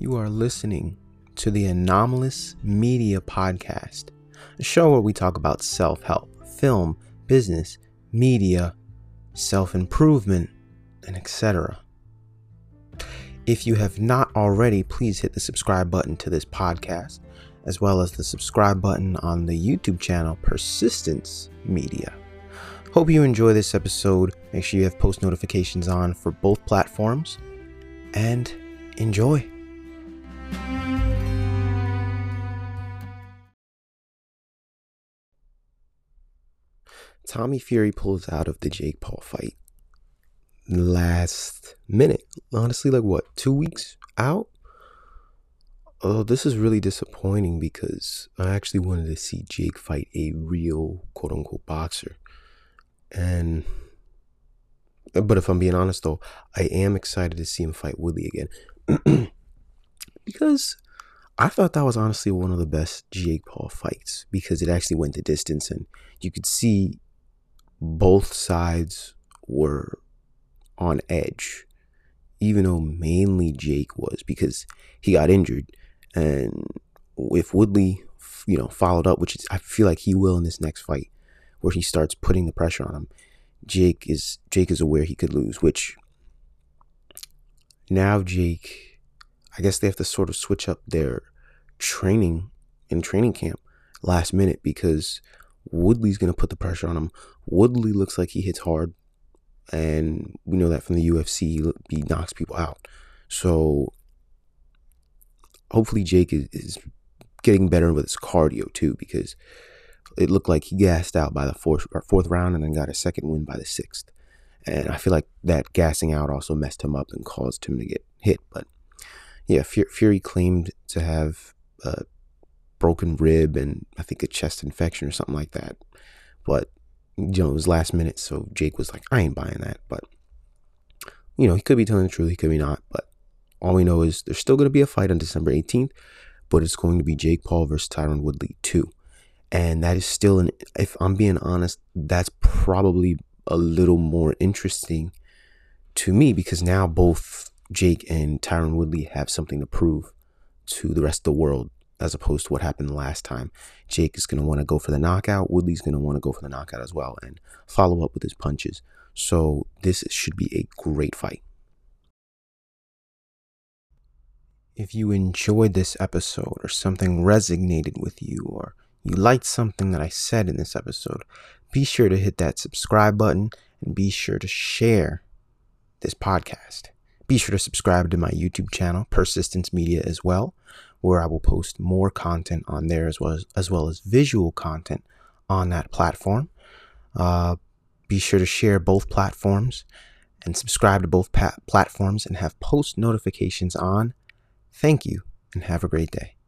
You are listening to the Anomalous Media Podcast, a show where we talk about self-help, film, business, media, self-improvement, and etc. If you have not already, please hit the subscribe button to this podcast, as well as the subscribe button on the YouTube channel Persistence Media. Hope you enjoy this episode. Make sure you have post notifications on for both platforms, and enjoy. Tommy Fury pulls out of the Jake Paul fight last minute. Honestly, 2 weeks out? Oh, this is really disappointing because I actually wanted to see Jake fight a real quote-unquote boxer. But if I'm being honest though, I am excited to see him fight Woodley again. Because I thought that was honestly one of the best Jake Paul fights, because it actually went the distance and you could see both sides were on edge, even though mainly Jake was, because he got injured. And if Woodley, followed up, which is, I feel like he will in this next fight, where he starts putting the pressure on him, Jake is aware he could lose, which now Jake, I guess they have to sort of switch up their training in training camp last minute, because Woodley's going to put the pressure on him. Woodley looks like he hits hard, and we know that from the UFC, he knocks people out. So hopefully Jake is getting better with his cardio too, because it looked like he gassed out by the fourth round and then got a second win by the sixth. And I feel like that gassing out also messed him up and caused him to get hit. But yeah, Fury claimed to have a broken rib and I think a chest infection or something like that. But, it was last minute, so Jake was like, I ain't buying that. But, he could be telling the truth, he could be not. But all we know is there's still going to be a fight on December 18th, but it's going to be Jake Paul versus Tyron Woodley 2. And that is still, if I'm being honest, that's probably a little more interesting to me, because now both Jake and Tyron Woodley have something to prove to the rest of the world, as opposed to what happened last time. Jake is going to want to go for the knockout. Woodley's going to want to go for the knockout as well and follow up with his punches. So this should be a great fight. If you enjoyed this episode, or something resonated with you, or you liked something that I said in this episode, be sure to hit that subscribe button and be sure to share this podcast. Be sure to subscribe to my YouTube channel, Persistence Media, as well, where I will post more content on there, as well as visual content on that platform. Be sure to share both platforms and subscribe to both platforms and have post notifications on. Thank you and have a great day.